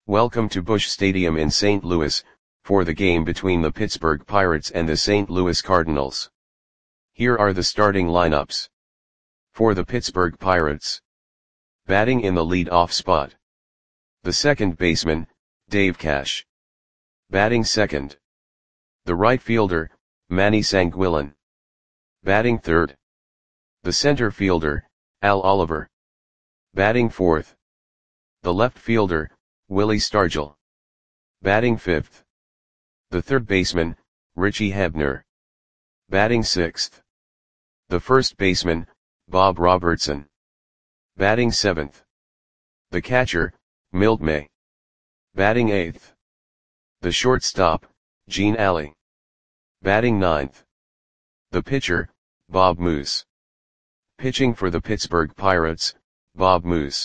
Welcome to Busch Stadium in St. Louis, for the game between the Pittsburgh Pirates and the St. Louis Cardinals. Here are the starting lineups. For the Pittsburgh Pirates. Batting in the lead-off spot. The second baseman, Dave Cash. Batting second. The right fielder, Manny Sanguillén. Batting third. The center fielder, Al Oliver. Batting fourth. The left fielder, Willie Stargell. Batting fifth. The third baseman, Richie Hebner. Batting sixth. The first baseman, Bob Robertson. Batting seventh. The catcher, Milt May. Batting eighth. The shortstop, Gene Alley. Batting ninth. The pitcher, Bob Moose. Pitching for the Pittsburgh Pirates, Bob Moose.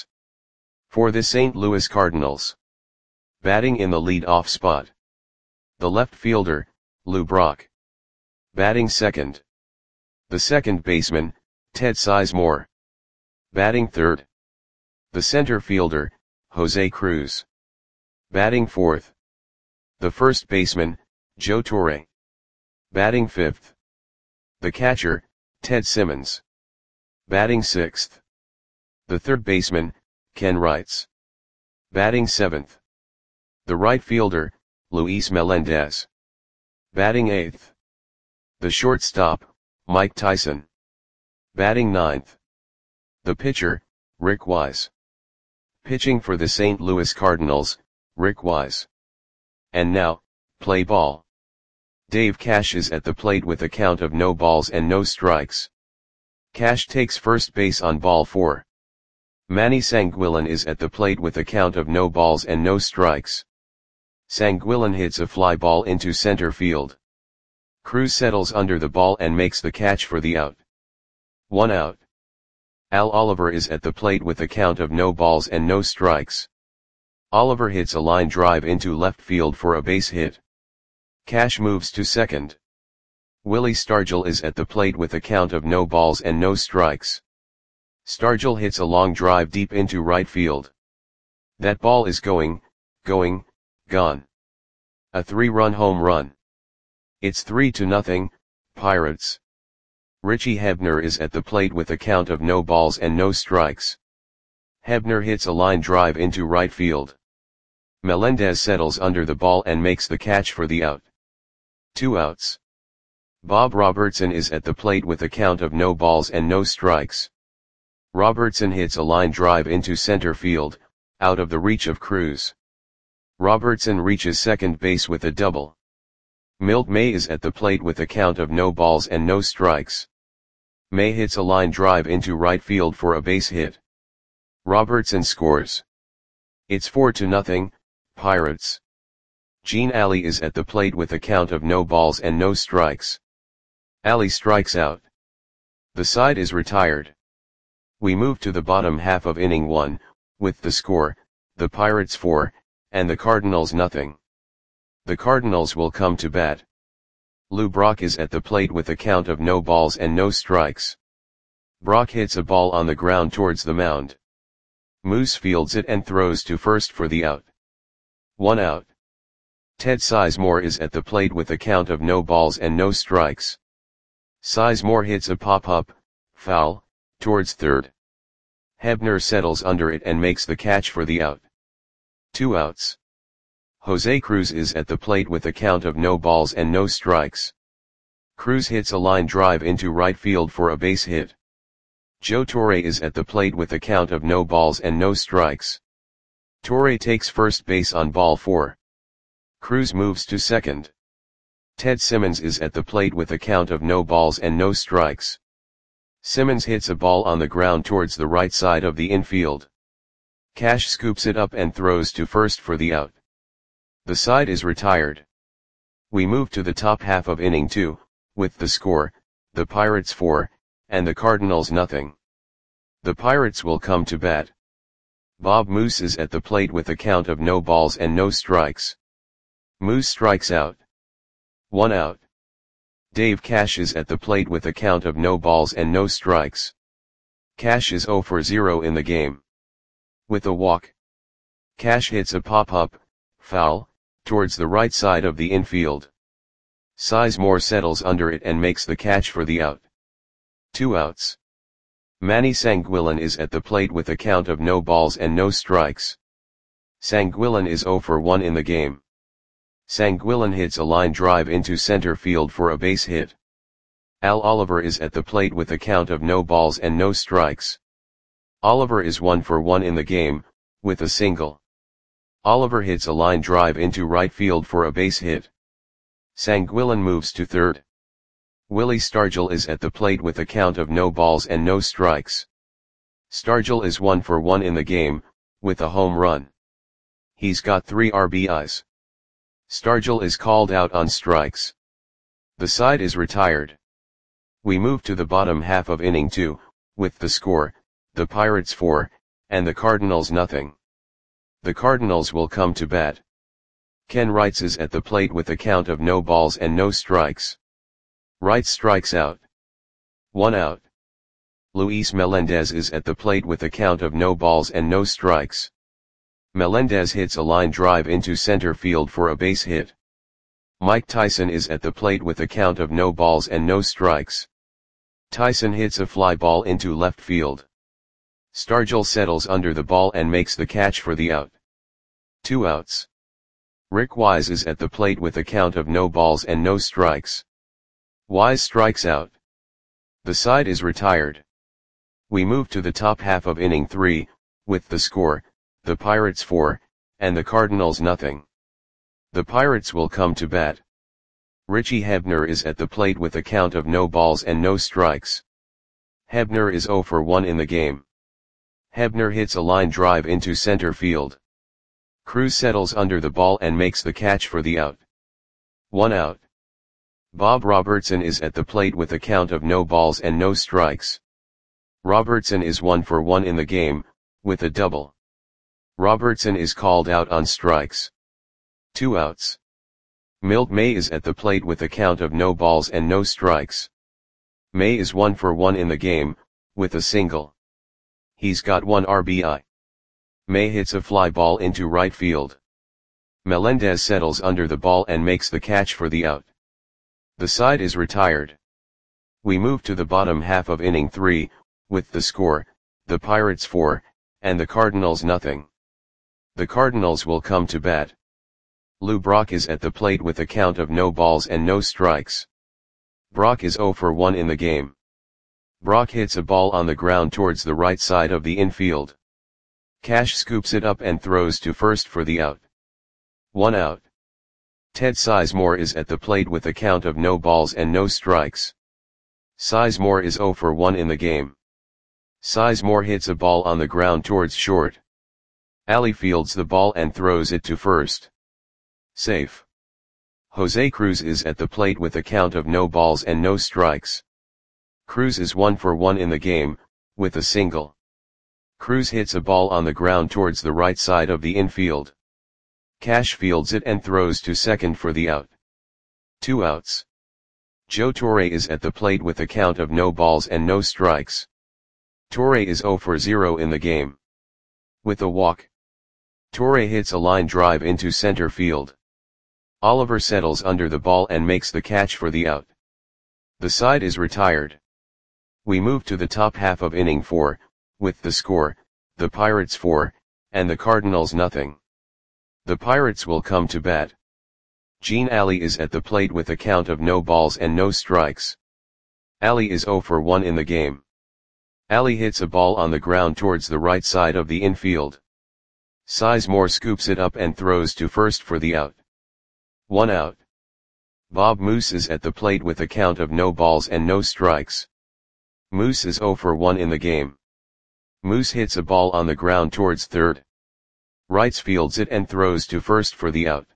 For the St. Louis Cardinals. Batting in the lead-off spot. The left fielder, Lou Brock. Batting second. The second baseman, Ted Sizemore. Batting third. The center fielder, Jose Cruz. Batting fourth. The first baseman, Joe Torre. Batting fifth. The catcher, Ted Simmons. Batting sixth. The third baseman, Ken Wrights. Batting seventh. The right fielder, Luis Melendez. Batting eighth. The shortstop, Mike Tyson. Batting ninth. The pitcher, Rick Wise. Pitching for the St. Louis Cardinals, Rick Wise. And now, play ball. Dave Cash is at the plate with a count of no balls and no strikes. Cash takes first base on ball 4. Manny Sanguillén is at the plate with a count of no balls and no strikes. Sanguillén hits a fly ball into center field. Cruz settles under the ball and makes the catch for the out. 1 out. Al Oliver is at the plate with a count of no balls and no strikes. Oliver hits a line drive into left field for a base hit. Cash moves to second. Willie Stargell is at the plate with a count of no balls and no strikes. Stargell hits a long drive deep into right field. That ball is gone. A 3-run home run. It's 3-0, Pirates. Richie Hebner is at the plate with a count of no balls and no strikes. Hebner hits a line drive into right field. Melendez settles under the ball and makes the catch for the out. 2 outs. Bob Robertson is at the plate with a count of no balls and no strikes. Robertson hits a line drive into center field, out of the reach of Cruz. Robertson reaches second base with a double. Milt May is at the plate with a count of no balls and no strikes. May hits a line drive into right field for a base hit. Robertson scores. It's 4-0, Pirates. Gene Alley is at the plate with a count of no balls and no strikes. Alley strikes out. The side is retired. We move to the bottom half of inning 1, with the score, the Pirates 4, and the Cardinals nothing. The Cardinals will come to bat. Lou Brock is at the plate with a count of no balls and no strikes. Brock hits a ball on the ground towards the mound. Moose fields it and throws to first for the out. 1 out. Ted Sizemore is at the plate with a count of no balls and no strikes. Sizemore hits a pop-up, foul, towards third. Hebner settles under it and makes the catch for the out. 2 outs. Jose Cruz is at the plate with a count of no balls and no strikes. Cruz hits a line drive into right field for a base hit. Joe Torre is at the plate with a count of no balls and no strikes. Torre takes first base on ball 4. Cruz moves to second. Ted Simmons is at the plate with a count of no balls and no strikes. Simmons hits a ball on the ground towards the right side of the infield. Cash scoops it up and throws to first for the out. The side is retired. We move to the top half of inning 2, with the score, the Pirates 4, and the Cardinals nothing. The Pirates will come to bat. Bob Moose is at the plate with a count of no balls and no strikes. Moose strikes out. 1 out. Dave Cash is at the plate with a count of no balls and no strikes. Cash is 0 for 0 in the game. With a walk. Cash hits a pop-up, foul, towards the right side of the infield. Sizemore settles under it and makes the catch for the out. 2 outs. Manny Sanguillen is at the plate with a count of no balls and no strikes. Sanguillen is 0 for 1 in the game. Sanguillen hits a line drive into center field for a base hit. Al Oliver is at the plate with a count of no balls and no strikes. Oliver is 1 for 1 in the game, with a single. Oliver hits a line drive into right field for a base hit. Sanguillen moves to third. Willie Stargell is at the plate with a count of no balls and no strikes. Stargell is 1 for 1 in the game, with a home run. He's got 3 RBIs. Stargell is called out on strikes. The side is retired. We move to the bottom half of inning 2, with the score, the Pirates 4, and the Cardinals nothing. The Cardinals will come to bat. Ken Wrights is at the plate with a count of no balls and no strikes. Wright strikes out. 1 out. Luis Melendez is at the plate with a count of no balls and no strikes. Melendez hits a line drive into center field for a base hit. Mike Tyson is at the plate with a count of no balls and no strikes. Tyson hits a fly ball into left field. Stargell settles under the ball and makes the catch for the out. 2 outs. Rick Wise is at the plate with a count of no balls and no strikes. Wise strikes out. The side is retired. We move to the top half of inning 3, with the score, the Pirates 4, and the Cardinals nothing. The Pirates will come to bat. Richie Hebner is at the plate with a count of no balls and no strikes. Hebner is 0 for 1 in the game. Hebner hits a line drive into center field. Cruz settles under the ball and makes the catch for the out. 1 out. Bob Robertson is at the plate with a count of no balls and no strikes. Robertson is 1 for 1 in the game, with a double. Robertson is called out on strikes. 2 outs. Milt May is at the plate with a count of no balls and no strikes. May is 1 for 1 in the game, with a single. He's got 1 RBI. May hits a fly ball into right field. Melendez settles under the ball and makes the catch for the out. The side is retired. We move to the bottom half of inning 3, with the score, the Pirates 4, and the Cardinals nothing. The Cardinals will come to bat. Lou Brock is at the plate with a count of no balls and no strikes. Brock is 0 for 1 in the game. Brock hits a ball on the ground towards the right side of the infield. Cash scoops it up and throws to first for the out. 1 out. Ted Sizemore is at the plate with a count of no balls and no strikes. Sizemore is 0 for 1 in the game. Sizemore hits a ball on the ground towards short. Ali fields the ball and throws it to first. Safe. Jose Cruz is at the plate with a count of no balls and no strikes. Cruz is 1 for 1 in the game, with a single. Cruz hits a ball on the ground towards the right side of the infield. Cash fields it and throws to second for the out. 2 outs. Joe Torre is at the plate with a count of no balls and no strikes. Torre is 0 for 0 in the game. With a walk. Torre hits a line drive into center field. Oliver settles under the ball and makes the catch for the out. The side is retired. We move to the top half of inning 4, with the score, the Pirates 4, and the Cardinals nothing. The Pirates will come to bat. Gene Alley is at the plate with a count of no balls and no strikes. Alley is 0 for 1 in the game. Alley hits a ball on the ground towards the right side of the infield. Sizemore scoops it up and throws to first for the out. 1 out. Bob Moose is at the plate with a count of no balls and no strikes. Moose is 0 for 1 in the game. Moose hits a ball on the ground towards third. Wrights fields it and throws to first for the out.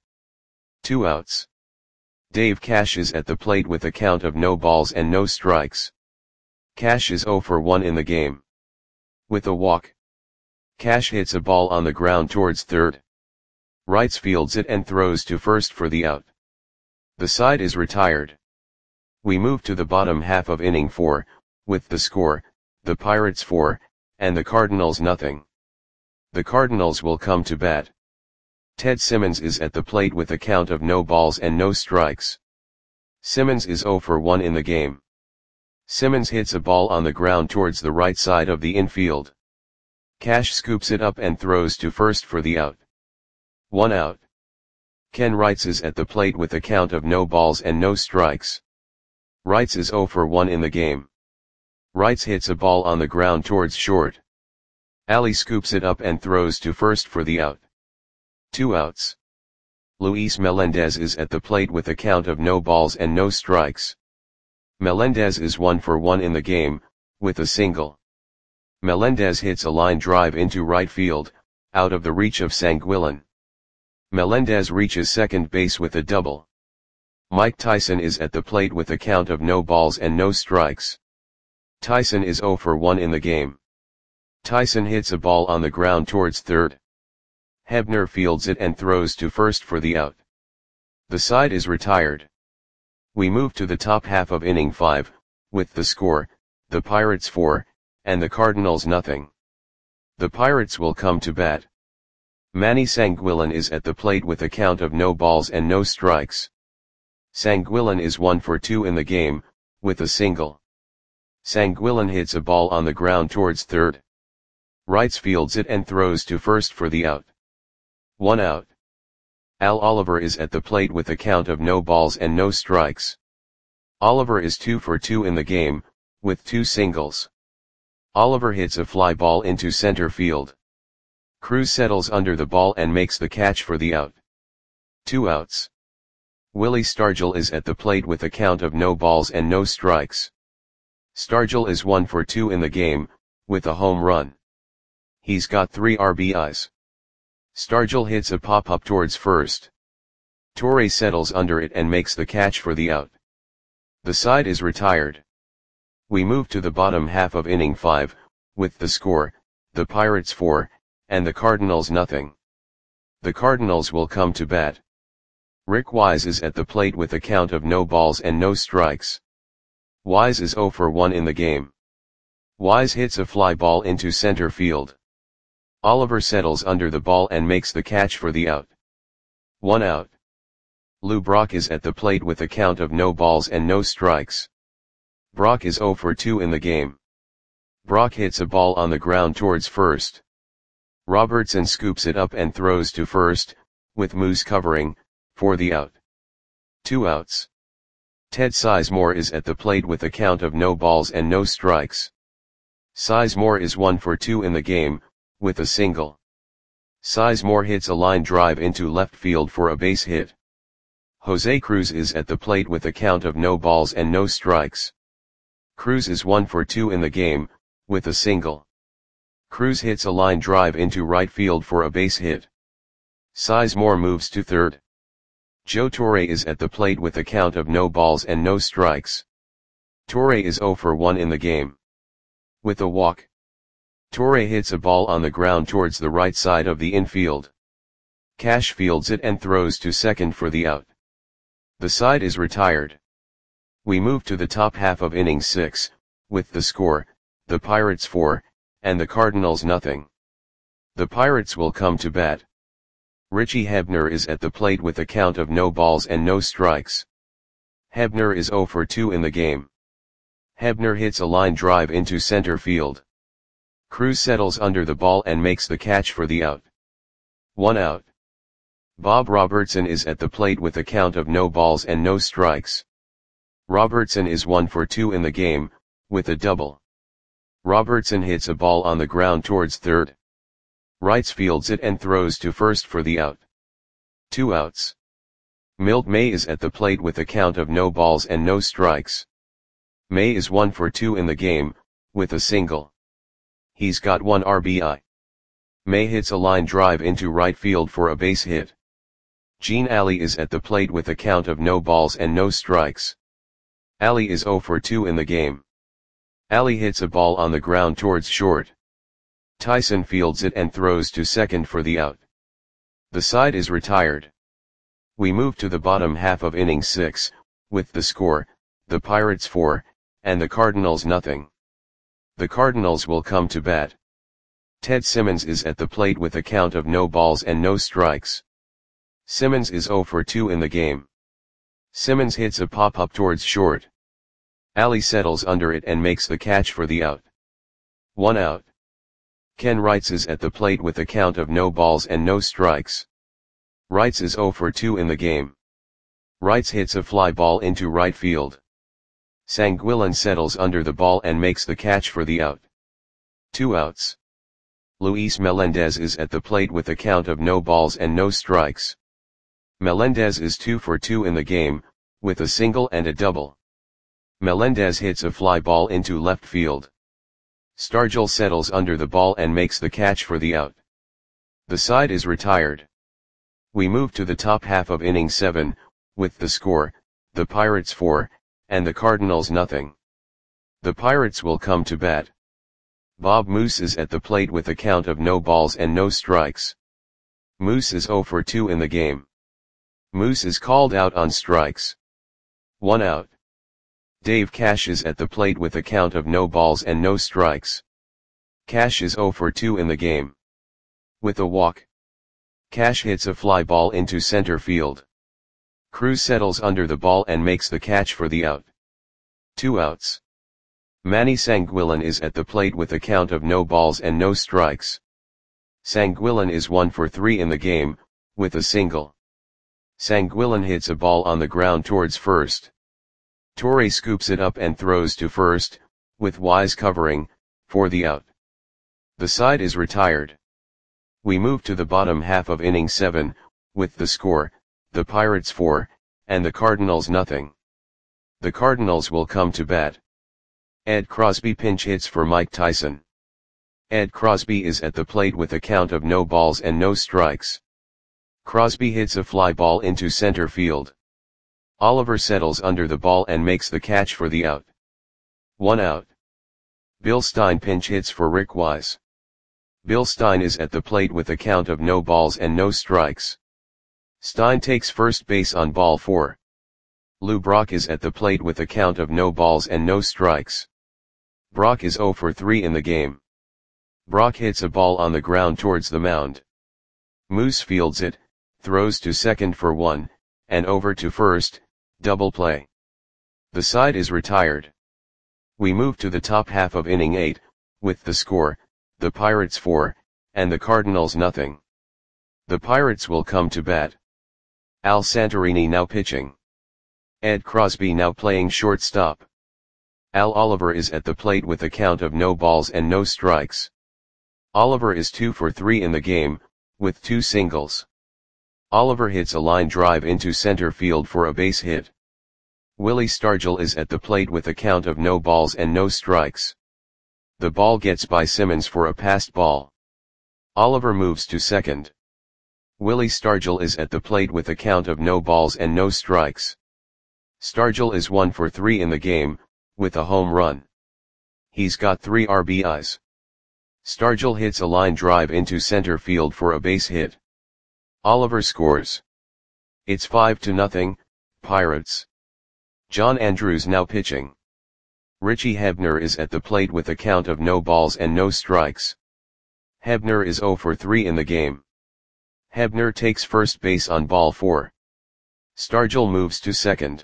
2 outs. Dave Cash is at the plate with a count of no balls and no strikes. Cash is 0 for 1 in the game. With a walk. Cash hits a ball on the ground towards third. Wrights fields it and throws to first for the out. The side is retired. We move to the bottom half of inning 4, with the score, the Pirates 4, and the Cardinals nothing. The Cardinals will come to bat. Ted Simmons is at the plate with a count of no balls and no strikes. Simmons is 0 for 1 in the game. Simmons hits a ball on the ground towards the right side of the infield. Cash scoops it up and throws to first for the out. 1 out. Ken Wrights is at the plate with a count of no balls and no strikes. Wrights is 0 for 1 in the game. Wrights hits a ball on the ground towards short. Ali scoops it up and throws to first for the out. 2 outs. Luis Melendez is at the plate with a count of no balls and no strikes. Melendez is 1 for 1 in the game, with a single. Melendez hits a line drive into right field, out of the reach of Sanguillen. Melendez reaches second base with a double. Mike Tyson is at the plate with a count of no balls and no strikes. Tyson is 0 for 1 in the game. Tyson hits a ball on the ground towards third. Hebner fields it and throws to first for the out. The side is retired. We move to the top half of inning 5, with the score, the Pirates 4, and the Cardinals nothing. The Pirates will come to bat. Manny Sanguillen is at the plate with a count of no balls and no strikes. Sanguillen is 1 for 2 in the game, with a single. Sanguillen hits a ball on the ground towards third. Wrights fields it and throws to first for the out. 1 out. Al Oliver is at the plate with a count of no balls and no strikes. Oliver is 2 for 2 in the game, with 2 singles. Oliver hits a fly ball into center field. Cruz settles under the ball and makes the catch for the out. 2 outs. Willie Stargell is at the plate with a count of no balls and no strikes. Stargell is 1 for 2 in the game, with a home run. He's got 3 RBIs. Stargell hits a pop-up towards first. Torre settles under it and makes the catch for the out. The side is retired. We move to the bottom half of inning 5, with the score, the Pirates 4, and the Cardinals nothing. The Cardinals will come to bat. Rick Wise is at the plate with a count of no balls and no strikes. Wise is 0 for 1 in the game. Wise hits a fly ball into center field. Oliver settles under the ball and makes the catch for the out. 1 out. Lou Brock is at the plate with a count of no balls and no strikes. Brock is 0 for 2 in the game. Brock hits a ball on the ground towards first. Robertson scoops it up and throws to first, with Moose covering, for the out. 2 outs. Ted Sizemore is at the plate with a count of no balls and no strikes. Sizemore is 1 for 2 in the game, with a single. Sizemore hits a line drive into left field for a base hit. Jose Cruz is at the plate with a count of no balls and no strikes. Cruz is 1 for 2 in the game, with a single. Cruz hits a line drive into right field for a base hit. Sizemore moves to third. Joe Torre is at the plate with a count of no balls and no strikes. Torre is 0 for 1 in the game. With a walk. Torre hits a ball on the ground towards the right side of the infield. Cash fields it and throws to second for the out. The side is retired. We move to the top half of inning 6, with the score, the Pirates 4, and the Cardinals nothing. The Pirates will come to bat. Richie Hebner is at the plate with a count of no balls and no strikes. Hebner is 0 for 2 in the game. Hebner hits a line drive into center field. Cruz settles under the ball and makes the catch for the out. 1 out. Bob Robertson is at the plate with a count of no balls and no strikes. Robertson is 1 for 2 in the game, with a double. Robertson hits a ball on the ground towards third. Wrights fields it and throws to first for the out. 2 outs. Milt May is at the plate with a count of no balls and no strikes. May is 1 for 2 in the game, with a single. He's got 1 RBI. May hits a line drive into right field for a base hit. Gene Alley is at the plate with a count of no balls and no strikes. Alley is 0 for 2 in the game. Alley hits a ball on the ground towards short. Tyson fields it and throws to second for the out. The side is retired. We move to the bottom half of inning 6, with the score, the Pirates 4, and the Cardinals nothing. The Cardinals will come to bat. Ted Simmons is at the plate with a count of no balls and no strikes. Simmons is 0 for 2 in the game. Simmons hits a pop-up towards short. Ali settles under it and makes the catch for the out. 1 out. Ken Wrights is at the plate with a count of no balls and no strikes. Wrights is 0 for 2 in the game. Wrights hits a fly ball into right field. Sanguillen settles under the ball and makes the catch for the out. 2 outs. Luis Melendez is at the plate with a count of no balls and no strikes. Melendez is 2 for 2 in the game, with a single and a double. Melendez hits a fly ball into left field. Stargell settles under the ball and makes the catch for the out. The side is retired. We move to the top half of inning 7, with the score, the Pirates 4, and the Cardinals nothing. The Pirates will come to bat. Bob Moose is at the plate with a count of no balls and no strikes. Moose is 0 for 2 in the game. Moose is called out on strikes. 1 out. Dave Cash is at the plate with a count of no balls and no strikes. Cash is 0 for 2 in the game. With a walk. Cash hits a fly ball into center field. Cruz settles under the ball and makes the catch for the out. 2 outs. Manny Sanguillen is at the plate with a count of no balls and no strikes. Sanguillen is 1 for 3 in the game, with a single. Sanguillen hits a ball on the ground towards first. Torre scoops it up and throws to first, with Wise covering, for the out. The side is retired. We move to the bottom half of inning 7, with the score, the Pirates 4, and the Cardinals nothing. The Cardinals will come to bat. Ed Crosby pinch hits for Mike Tyson. Ed Crosby is at the plate with a count of no balls and no strikes. Crosby hits a fly ball into center field. Oliver settles under the ball and makes the catch for the out. 1 out. Bill Stein pinch hits for Rick Wise. Bill Stein is at the plate with a count of no balls and no strikes. Stein takes first base on ball 4. Lou Brock is at the plate with a count of no balls and no strikes. Brock is 0 for 3 in the game. Brock hits a ball on the ground towards the mound. Moose fields it, throws to second for 1, and over to first, double play. The side is retired. We move to the top half of inning 8, with the score, the Pirates 4, and the Cardinals nothing. The Pirates will come to bat. Al Santorini now pitching. Ed Crosby now playing shortstop. Al Oliver is at the plate with a count of no balls and no strikes. Oliver is 2 for 3 in the game, with 2 singles. Oliver hits a line drive into center field for a base hit. Willie Stargell is at the plate with a count of no balls and no strikes. The ball gets by Simmons for a passed ball. Oliver moves to second. Willie Stargell is at the plate with a count of no balls and no strikes. Stargell is 1 for 3 in the game, with a home run. He's got 3 RBIs. Stargell hits a line drive into center field for a base hit. Oliver scores. It's 5-0, Pirates. John Andrews now pitching. Richie Hebner is at the plate with a count of no balls and no strikes. Hebner is 0 for 3 in the game. Hebner takes first base on ball 4. Stargell moves to second.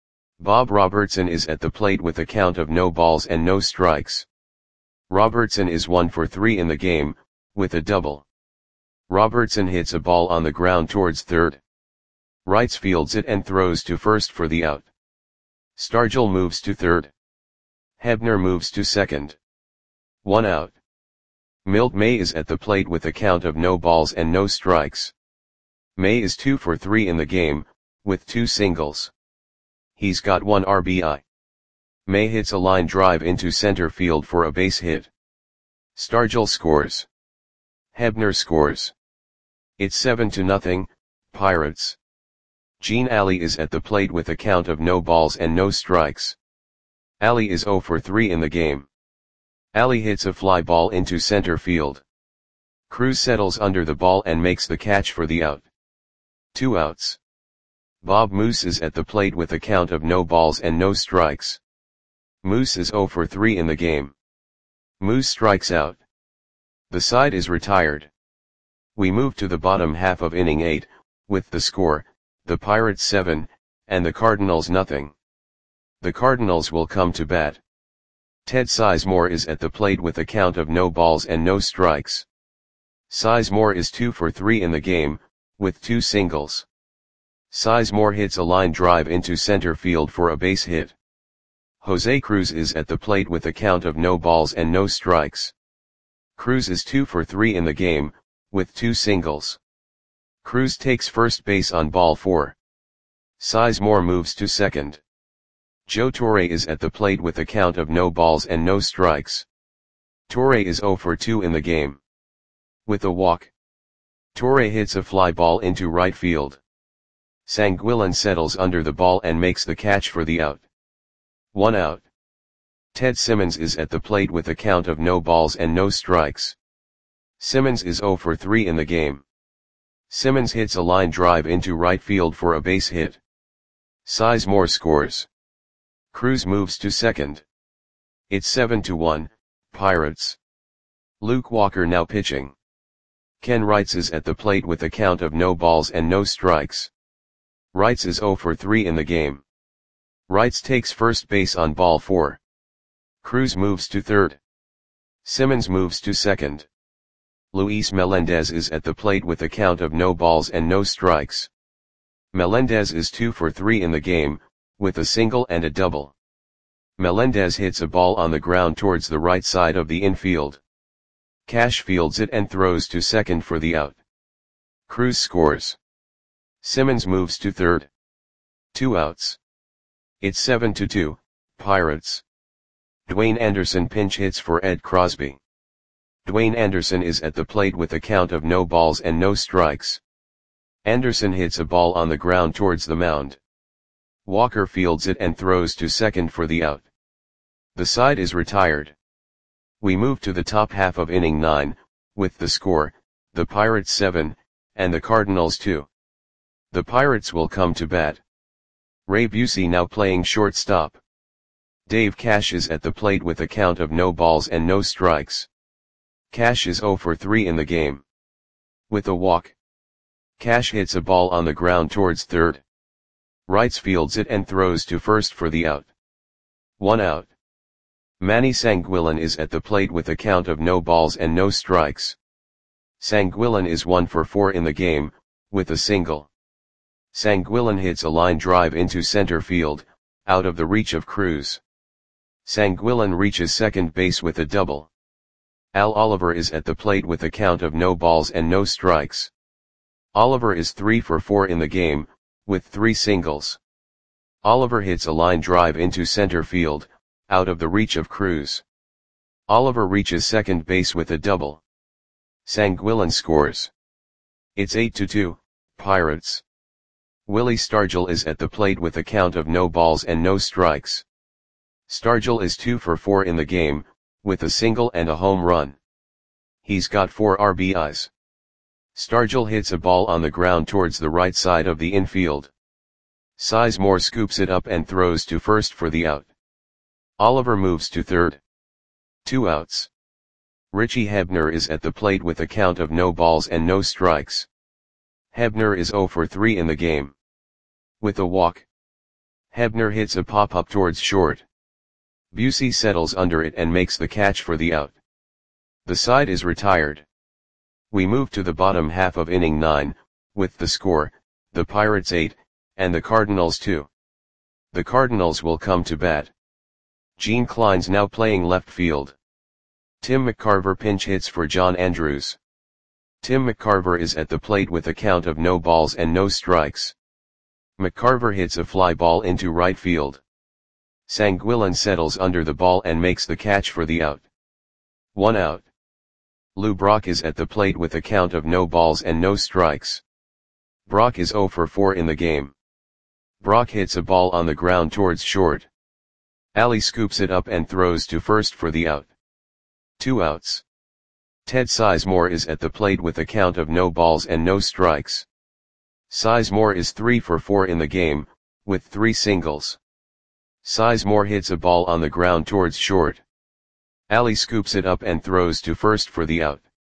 Bob Robertson is at the plate with a count of no balls and no strikes. Robertson is 1 for 3 in the game, with a double. Robertson hits a ball on the ground towards third. Wrights fields it and throws to first for the out. Stargell moves to third. Hebner moves to second. 1 out. Milt May is at the plate with a count of no balls and no strikes. May is 2 for 3 in the game, with 2 singles. He's got 1 RBI. May hits a line drive into center field for a base hit. Stargell scores. Hebner scores. It's 7-0, Pirates. Gene Alley is at the plate with a count of no balls and no strikes. Alley is 0 for 3 in the game. Alley hits a fly ball into center field. Cruz settles under the ball and makes the catch for the out. 2 outs. Bob Moose is at the plate with a count of no balls and no strikes. Moose is 0 for 3 in the game. Moose strikes out. The side is retired. We move to the bottom half of inning 8, with the score, the Pirates 7, and the Cardinals nothing. The Cardinals will come to bat. Ted Sizemore is at the plate with a count of no balls and no strikes. Sizemore is 2 for 3 in the game, with 2 singles. Sizemore hits a line drive into center field for a base hit. Jose Cruz is at the plate with a count of no balls and no strikes. Cruz is 2 for 3 in the game, with 2 singles. Cruz takes first base on ball 4. Sizemore moves to second. Joe Torre is at the plate with a count of no balls and no strikes. Torre is 0 for 2 in the game. With a walk, Torre hits a fly ball into right field. Sanguillen settles under the ball and makes the catch for the out. 1 out. Ted Simmons is at the plate with a count of no balls and no strikes. Simmons is 0 for 3 in the game. Simmons hits a line drive into right field for a base hit. Sizemore scores. Cruz moves to second. It's 7-1, Pirates. Luke Walker now pitching. Ken Wrights is at the plate with a count of no balls and no strikes. Wrights is 0 for 3 in the game. Wrights takes first base on ball 4. Cruz moves to third. Simmons moves to second. Luis Melendez is at the plate with a count of no balls and no strikes. Melendez is 2 for 3 in the game, with a single and a double. Melendez hits a ball on the ground towards the right side of the infield. Cash fields it and throws to second for the out. Cruz scores. Simmons moves to third. 2 outs. It's 7-2, Pirates. Dwayne Anderson pinch hits for Ed Crosby. Dwayne Anderson is at the plate with a count of no balls and no strikes. Anderson hits a ball on the ground towards the mound. Walker fields it and throws to second for the out. The side is retired. We move to the top half of inning 9, with the score, the Pirates 7, and the Cardinals 2. The Pirates will come to bat. Ray Busey now playing shortstop. Dave Cash is at the plate with a count of no balls and no strikes. Cash is 0 for 3 in the game. With a walk, Cash hits a ball on the ground towards third. Wrights fields it and throws to first for the out. 1 out. Manny Sanguillen is at the plate with a count of no balls and no strikes. Sanguillen is 1 for 4 in the game, with a single. Sanguillen hits a line drive into center field, out of the reach of Cruz. Sanguillen reaches second base with a double. Al Oliver is at the plate with a count of no balls and no strikes. Oliver is 3 for 4 in the game, with 3 singles. Oliver hits a line drive into center field, out of the reach of Cruz. Oliver reaches second base with a double. Sanguillen scores. It's 8-2, Pirates. Willie Stargell is at the plate with a count of no balls and no strikes. Stargell is 2 for 4 in the game, with a single and a home run. He's got 4 RBIs. Stargell hits a ball on the ground towards the right side of the infield. Sizemore scoops it up and throws to first for the out. Oliver moves to third. 2 outs. Richie Hebner is at the plate with a count of no balls and no strikes. Hebner is 0 for 3 in the game. With a walk, Hebner hits a pop-up towards short. Busey settles under it and makes the catch for the out. The side is retired. We move to the bottom half of inning 9, with the score, the Pirates 8, and the Cardinals 2. The Cardinals will come to bat. Gene Klein's now playing left field. Tim McCarver pinch hits for John Andrews. Tim McCarver is at the plate with a count of no balls and no strikes. McCarver hits a fly ball into right field. Sanguillen settles under the ball and makes the catch for the out. 1 out. Lou Brock is at the plate with a count of no balls and no strikes. Brock is 0 for 4 in the game. Brock hits a ball on the ground towards short. Ali scoops it up and throws to first for the out. 2 outs. Ted Sizemore is at the plate with a count of no balls and no strikes. Sizemore is 3 for 4 in the game, with 3 singles. Sizemore hits a ball on the ground towards short. Ali scoops it up and throws to first for the out.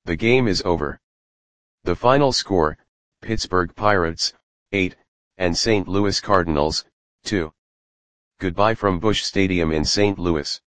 The game is over. The final score, Pittsburgh Pirates, 8, and St. Louis Cardinals, 2. Goodbye from Busch Stadium in St. Louis.